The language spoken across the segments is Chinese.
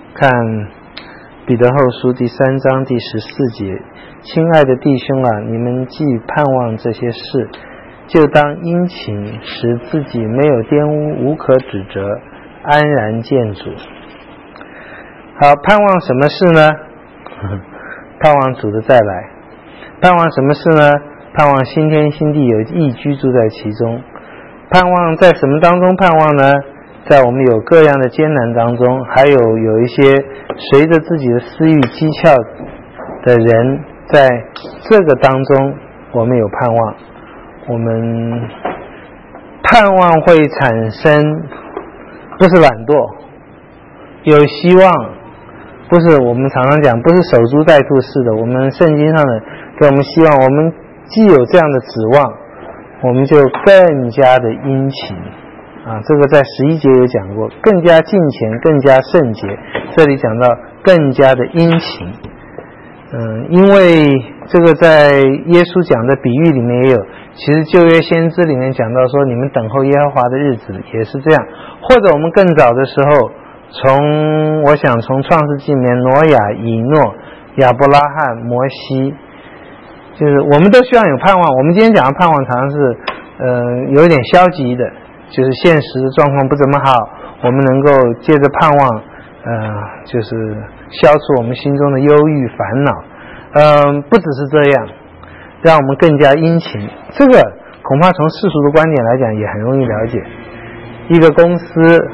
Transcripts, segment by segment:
看彼得后书第3章第14节，亲爱的弟兄啊，你们既盼望这些事，就当殷勤，使自己没有玷污，无可指责，安然见主。好，盼望什么事呢？盼望主的再来。盼望什么事呢？盼望新天新地有义居住在其中。盼望在什么当中盼望呢？在我们有各样的艰难当中，还有一些随着自己的私欲讥诮的人，在这个当中我们有盼望。我们盼望会产生不是懒惰，有希望，不是我们常常讲不是守株待兔式的，我们圣经上的给我们希望，我们既有这样的指望，我们就更加的殷勤啊，这个在11节有讲过，更加敬虔，更加圣洁，这里讲到更加的殷勤。因为这个在耶稣讲的比喻里面也有，其实旧约先知里面讲到说，你们等候耶和华的日子也是这样，或者我们更早的时候，我想从创世纪里面挪亚、以诺、亚伯拉罕、摩西，就是我们都希望有盼望。我们今天讲的盼望常常是有点消极的，就是现实的状况不怎么好，我们能够借着盼望就是消除我们心中的忧郁烦恼。不只是这样，让我们更加殷勤。这个恐怕从世俗的观点来讲也很容易了解。一个公司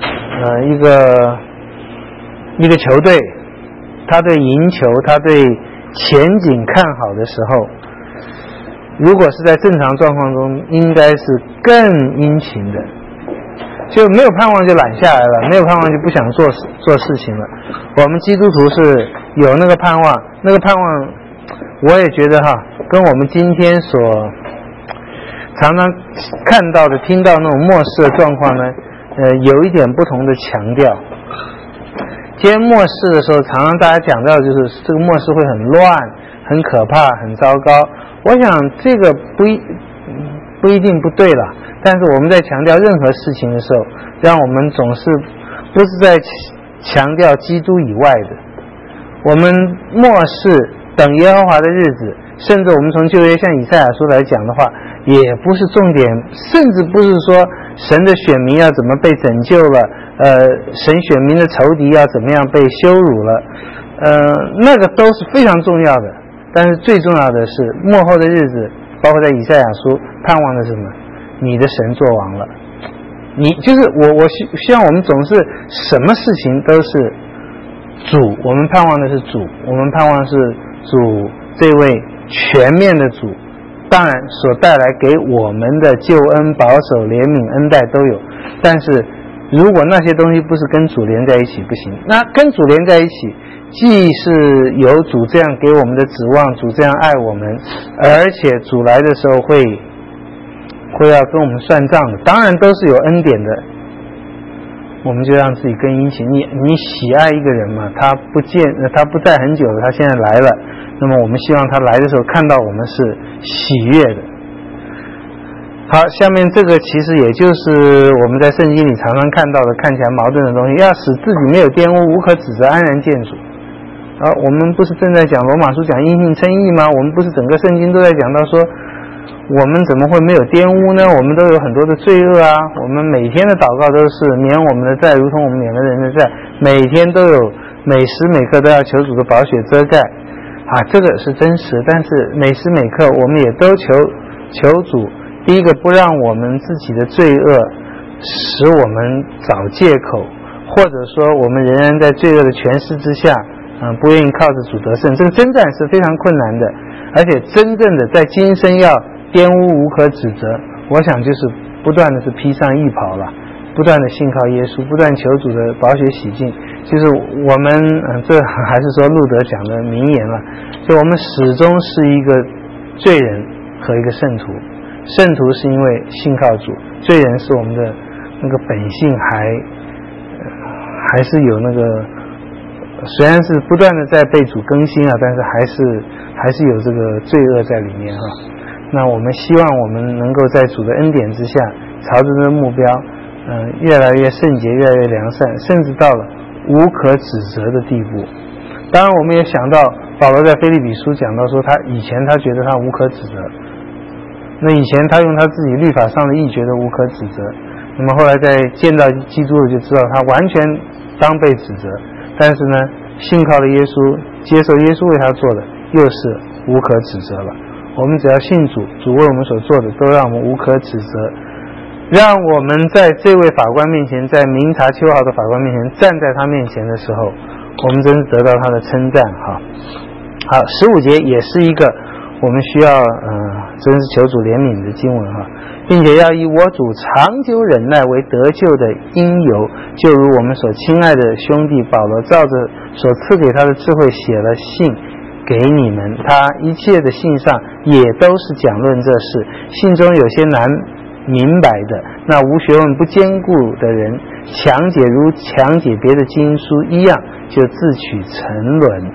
一个球队，他对赢球，他对前景看好的时候，如果是在正常状况中，应该是更殷勤的，就没有盼望就懒下来了，没有盼望就不想做事情了。我们基督徒是有那个盼望，那个盼望我也觉得跟我们今天所常常看到的听到那种末世的状况呢有一点不同的强调。今天末世的时候，常常大家讲到就是这个末世会很乱、很可怕、很糟糕。我想这个不一定不对了，但是我们在强调任何事情的时候，让我们总是不是在强调基督以外的。我们末世等耶和华的日子，甚至我们从旧约像以赛亚书来讲的话，也不是重点，甚至不是说神的选民要怎么被拯救了，神选民的仇敌要怎么样被羞辱了，那个都是非常重要的。但是最重要的是末后的日子，包括在以赛亚书盼望的是什么？你的神作王了。你就是我希望我们总是什么事情都是主，我们盼望的是主，我们盼望是主这位全面的主，当然所带来给我们的救恩、保守、怜悯、恩待都有。但是如果那些东西不是跟主连在一起不行，那跟主连在一起，既是有主这样给我们的指望，主这样爱我们，而且主来的时候会要跟我们算账的，当然都是有恩典的。我们就让自己更殷勤。你喜爱一个人嘛，他不在很久了，他现在来了，那么我们希望他来的时候看到我们是喜悦的。好，下面这个其实也就是我们在圣经里常常看到的看起来矛盾的东西，要使自己没有玷污，无可指责，安然见主。我们不是正在讲罗马书讲因信称义吗？我们不是整个圣经都在讲到说我们怎么会没有玷污呢？我们都有很多的罪恶啊！我们每天的祷告都是免我们的债，如同我们免了人的债，每天都有，每时每刻都要求主的宝血遮盖这个是真实。但是每时每刻我们也都求主，第一个不让我们自己的罪恶使我们找借口，或者说我们仍然在罪恶的权势之下不愿意靠着主得胜。这个征战是非常困难的，而且真正的在今生要玷污无可指责，我想就是不断的是披上义袍了，不断的信靠耶稣，不断求主的宝血洗净。就是我们这还是说路德讲的名言了，就我们始终是一个罪人和一个圣徒。圣徒是因为信靠主，罪人是我们的那个本性还是有那个，虽然是不断的在被主更新但是还是有这个罪恶在里面那我们希望我们能够在主的恩典之下，朝着这个目标越来越圣洁，越来越良善，甚至到了无可指责的地步。当然我们也想到保罗在腓立比书讲到说，以前他觉得他无可指责，那以前他用他自己律法上的义觉得无可指责，那么后来在见到基督了就知道他完全当被指责，但是呢信靠了耶稣，接受耶稣为他做的，又是无可指责了。我们只要信主，主为我们所做的都让我们无可指责，让我们在这位法官面前，在明察秋毫的法官面前，站在他面前的时候，我们真是得到他的称赞哈。好，15节也是一个我们需要真是求主怜悯的经文哈，并且要以我主长久忍耐为得救的因由，就如我们所亲爱的兄弟保罗照着所赐给他的智慧写了信给你们，他一切的信上也都是讲论这事，信中有些难明白的，那无学问不坚固的人强解如强解别的经书一样，就自取沉沦。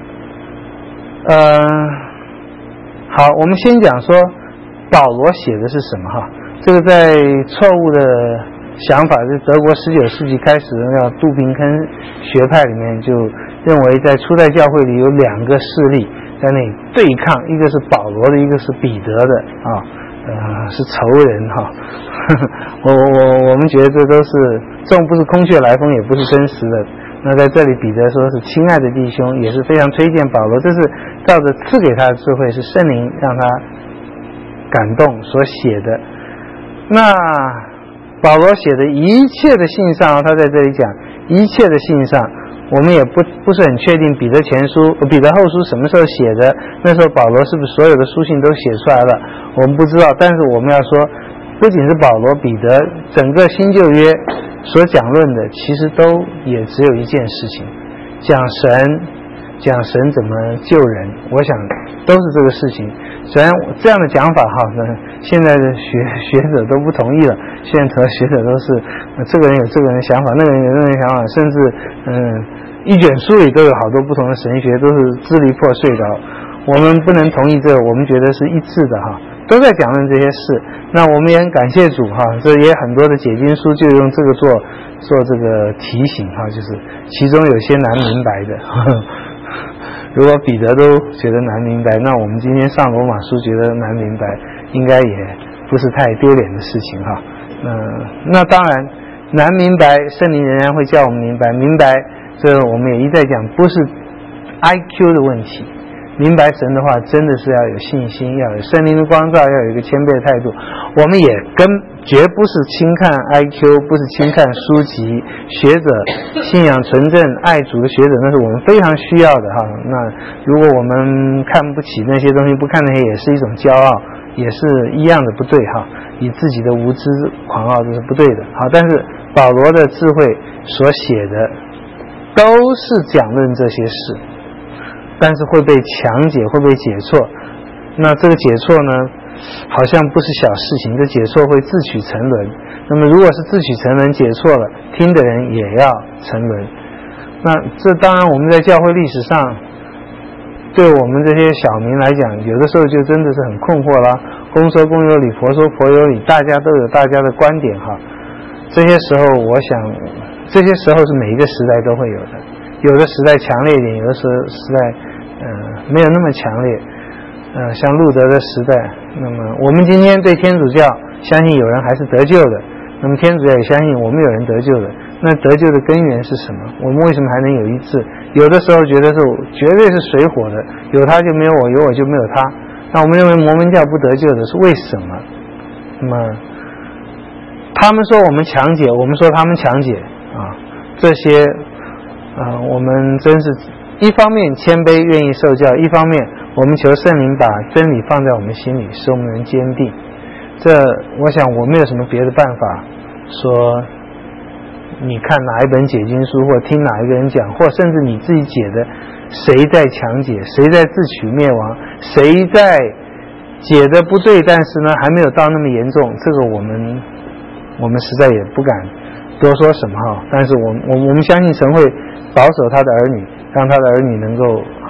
好，我们先讲说保罗写的是什么哈。这个在错误的想法是德国19世纪开始的叫杜宾坑学派里面就认为在初代教会里有2个势力在那里对抗，一个是保罗的，一个是彼得的是仇人哈。我们觉得这都是这种不是空穴来风，也不是真实的。那在这里彼得说是亲爱的弟兄，也是非常推荐保罗，这是照着赐给他的智慧，是圣灵让他感动所写的。那保罗写的一切的信上，他在这里讲一切的信上，我们也不是很确定彼得后书什么时候写的，那时候保罗是不是所有的书信都写出来了，我们不知道。但是我们要说，不仅是保罗、彼得，整个新旧约所讲论的其实都也只有一件事情，讲神怎么救人，我想都是这个事情。虽然这样的讲法现在的学者都不同意了，现在的学者都是这个人有这个人的想法，那个人有那个人的想法，甚至一卷书里都有好多不同的神学，都是支离破碎的。我们不能同意这个，我们觉得是一致的都在讲论这些事。那我们也很感谢主这也很多的解经书就用这个做这个提醒就是其中有些难明白的如果彼得都觉得难明白，那我们今天上罗马书觉得难明白，应该也不是太丢脸的事情那当然难明白，圣灵仍然会叫我们明白。明白这我们也一再讲，不是 IQ 的问题。明白神的话真的是要有信心，要有圣灵的光照，要有一个谦卑的态度。我们也绝不是轻看 IQ， 不是轻看书籍，学者信仰纯正爱主的学者，那是我们非常需要的那如果我们看不起那些东西，不看那些也是一种骄傲，也是一样的不对以自己的无知狂傲，这是不对的但是保罗的智慧所写的都是讲论这些事，但是会被强解，会被解错。那这个解错呢好像不是小事情，这解错会自取沉沦。那么如果是自取沉沦，解错了，听的人也要沉沦。那这当然我们在教会历史上，对我们这些小民来讲，有的时候就真的是很困惑啦。公说公有理，婆说婆有理，大家都有大家的观点这些时候我想这些时候是每一个时代都会有的，有的时代强烈一点，有的时代没有那么强烈像路德的时代。那么我们今天对天主教相信有人还是得救的，那么天主教也相信我们有人得救的。那得救的根源是什么？我们为什么还能有一致？有的时候觉得是绝对是水火的，有他就没有我，有我就没有他。那我们认为摩门教不得救的是为什么？那么他们说我们强解，我们说他们强解这些我们真是一方面谦卑愿意受教，一方面我们求圣灵把真理放在我们心里，使我们能坚定。这我想我没有什么别的办法说你看哪一本解经书，或听哪一个人讲，或甚至你自己解的，谁在强解，谁在自取灭亡，谁在解的不对，但是呢还没有到那么严重，这个我们实在也不敢多说什么但是我们相信神会保守他的儿女，让他的儿女能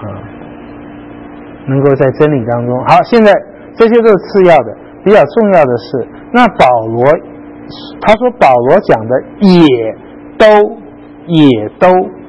够在真理当中。好，现在这些都是次要的，比较重要的是，那他说保罗讲的也都也都，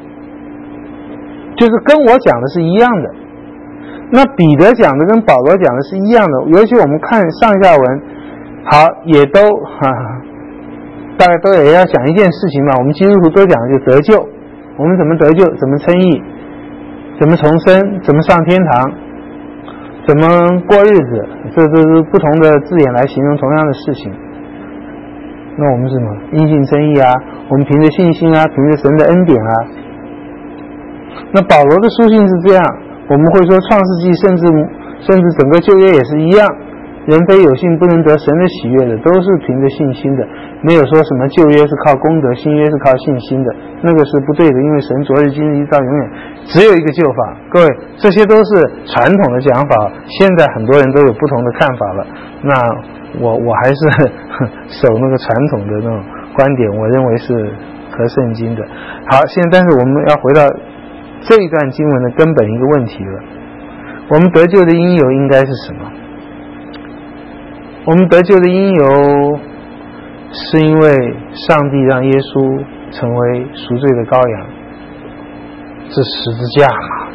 就是跟我讲的是一样的。那彼得讲的跟保罗讲的是一样的，尤其我们看上下文，好，也都大概都也要讲一件事情嘛。我们基督徒都讲的就得救，我们怎么得救，怎么称义，怎么重生，怎么上天堂，怎么过日子，这都是不同的字眼来形容同样的事情。那我们是什么？因信称义啊，我们凭着信心啊，凭着神的恩典啊。那保罗的书信是这样，我们会说创世纪甚至整个旧约也是一样，人非有信不能得神的喜悦的，都是凭着信心的，没有说什么旧约是靠功德，新约是靠信心的，那个是不对的，因为神昨日今日一直到永远只有一个救法。各位，这些都是传统的讲法，现在很多人都有不同的看法了。那我还是守那个传统的那种观点，我认为是合圣经的。好，现在但是我们要回到这一段经文的根本一个问题了，我们得救的因由应该是什么？我们得救的因由是因为上帝让耶稣成为赎罪的羔羊，是十字架嘛。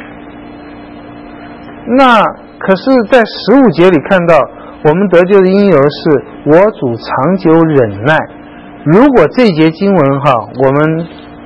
那可是在15节里看到我们得救的因由是我主长久忍耐。如果这节经文我们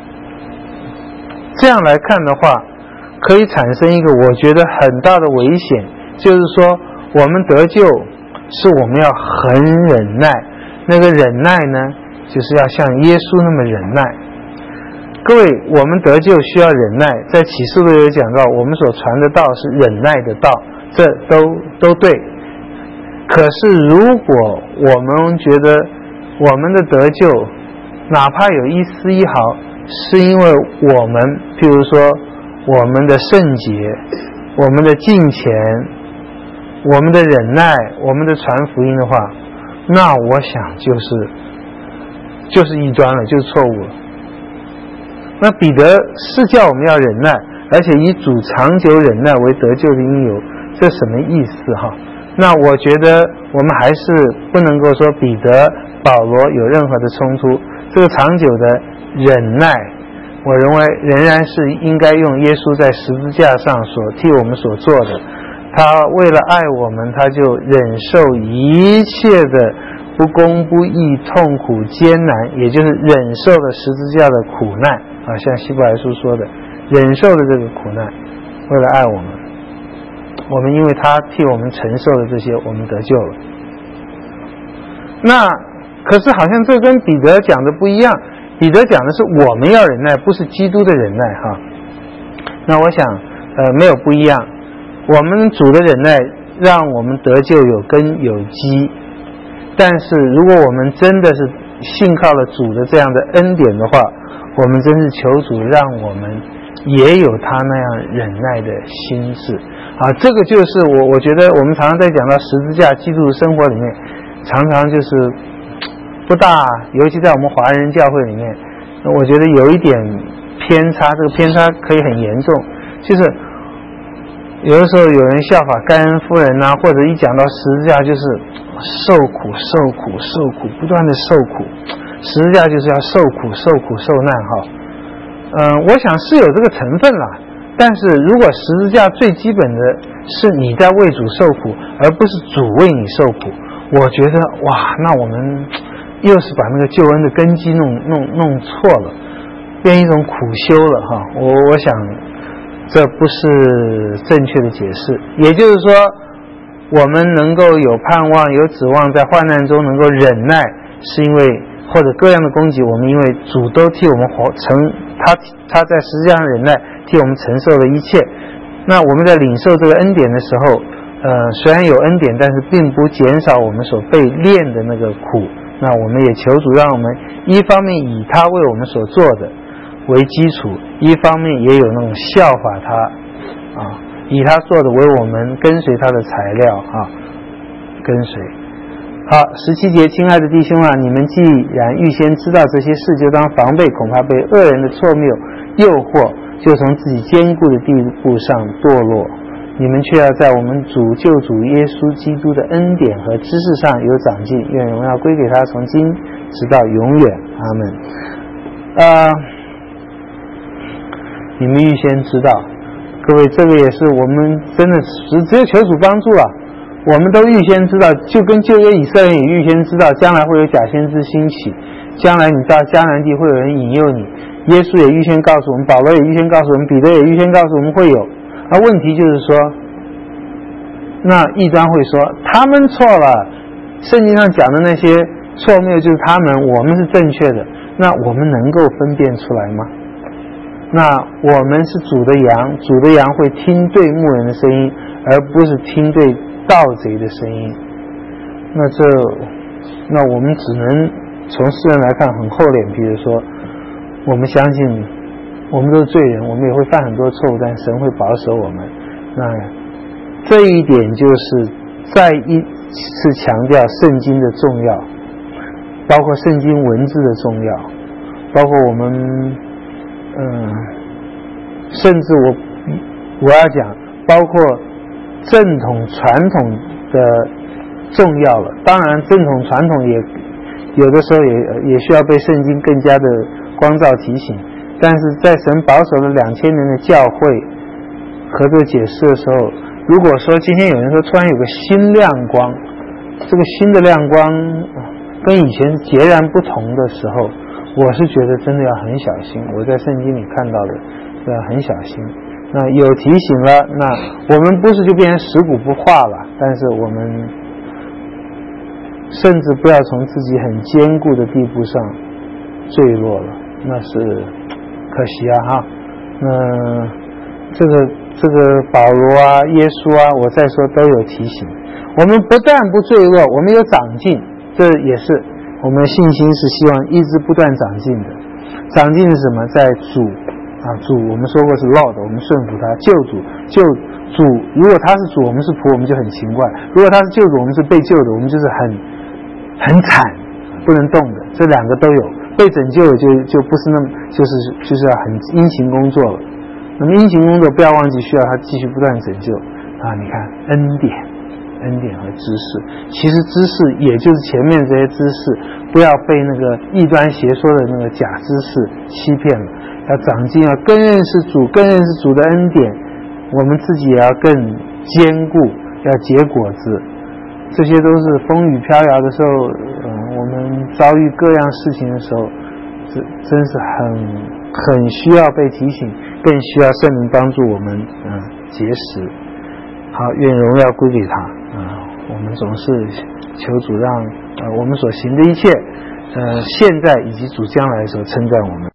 这样来看的话，可以产生一个我觉得很大的危险，就是说我们得救是我们要很忍耐，那个忍耐呢，就是要像耶稣那么忍耐。各位，我们得救需要忍耐，在启示录有讲到，我们所传的道是忍耐的道，这都对。可是如果我们觉得我们的得救哪怕有一丝一毫是因为我们譬如说我们的圣洁，我们的敬虔，我们的忍耐，我们的传福音的话，那我想就是异端了，就是错误了。那彼得是叫我们要忍耐，而且以主长久忍耐为得救的因由，这什么意思那我觉得我们还是不能够说彼得保罗有任何的冲突。这个长久的忍耐，我认为仍然是应该用耶稣在十字架上所替我们所做的，他为了爱我们，他就忍受一切的不公不义、痛苦艰难，也就是忍受了十字架的苦难像希伯来书说的，忍受了这个苦难，为了爱我们，我们因为他替我们承受了这些，我们得救了。那可是好像这跟彼得讲的不一样，彼得讲的是我们要忍耐，不是基督的忍耐那我想没有不一样，我们主的忍耐让我们得救有根有基，但是如果我们真的是信靠了主的这样的恩典的话，我们真是求主让我们也有他那样忍耐的心智这个就是我觉得我们常常在讲到十字架基督的生活里面，常常就是不大，尤其在我们华人教会里面，我觉得有一点偏差，这个偏差可以很严重，就是有的时候有人效法盖恩夫人或者一讲到十字架就是受苦，不断的受苦，十字架就是要受苦受难我想是有这个成分啦，但是如果十字架最基本的是你在为主受苦，而不是主为你受苦，我觉得那我们又是把那个救恩的根基弄错了，变一种苦修了我想这不是正确的解释。也就是说我们能够有盼望有指望在患难中能够忍耐，是因为或者各样的攻击，我们因为主都替我们他在十字架上忍耐，替我们承受了一切。那我们在领受这个恩典的时候虽然有恩典，但是并不减少我们所被炼的那个苦。那我们也求主让我们一方面以他为我们所做的为基础，一方面也有那种效法他以他做的为我们跟随他的材料跟随。好，17节，亲爱的弟兄你们既然预先知道这些事，就当防备，恐怕被恶人的错谬诱惑，就从自己坚固的地步上堕落。你们却要在我们主救主耶稣基督的恩典和知识上有长进，愿荣耀归给他，从今直到永远。阿们。 你们预先知道。各位，这个也是我们真的只有求主帮助了。我们都预先知道，就跟旧约以色列也预先知道将来会有假先知兴起，将来你到迦南地会有人引诱你。耶稣也预先告诉我们，保罗也预先告诉我们，彼得也预先告诉我们会有。而问题就是说，那异端会说他们错了，圣经上讲的那些错谬就是他们，我们是正确的。那我们能够分辨出来吗？那我们是主的羊，主的羊会听对牧人的声音，而不是听对盗贼的声音。那我们只能从世人来看很厚脸皮的说，我们相信我们都是罪人，我们也会犯很多错误，但神会保守我们。那这一点就是再一次强调圣经的重要，包括圣经文字的重要，包括我们甚至我要讲包括正统传统的重要了。当然正统传统也有的时候也需要被圣经更加的光照提醒，但是在神保守了2000年的教会和这个解释的时候，如果说今天有人说突然有个新亮光，这个新的亮光跟以前是截然不同的时候，我是觉得真的要很小心。我在圣经里看到的要很小心。那有提醒了，那我们不是就变成食古不化了，但是我们甚至不要从自己很坚固的地步上坠落了，那是可惜啊哈。那这个保罗啊、耶稣啊，我再说都有提醒。我们不但不坠落，我们有长进，这也是我们信心是希望一直不断长进的。长进是什么？在主我们说过是 Lord， 我们顺服他，救主。如果他是主，我们是仆，我们就很奇怪；如果他是救主，我们是被救的，我们就是很惨，不能动的。这两个都有。被拯救了就不是那么就是要很殷勤工作了。那么殷勤工作不要忘记需要他继续不断拯救啊！你看恩典和知识，其实知识也就是前面这些知识，不要被那个异端邪说的那个假知识欺骗了。要长进，要更认识主，更认识主的恩典。我们自己也要更坚固，要结果子。这些都是风雨飘摇的时候，我们遭遇各样事情的时候，真是很需要被提醒，更需要圣灵帮助我们结实。好，愿荣耀归给他。我们总是求主让我们所行的一切，现在以及主将来的时候称赞我们。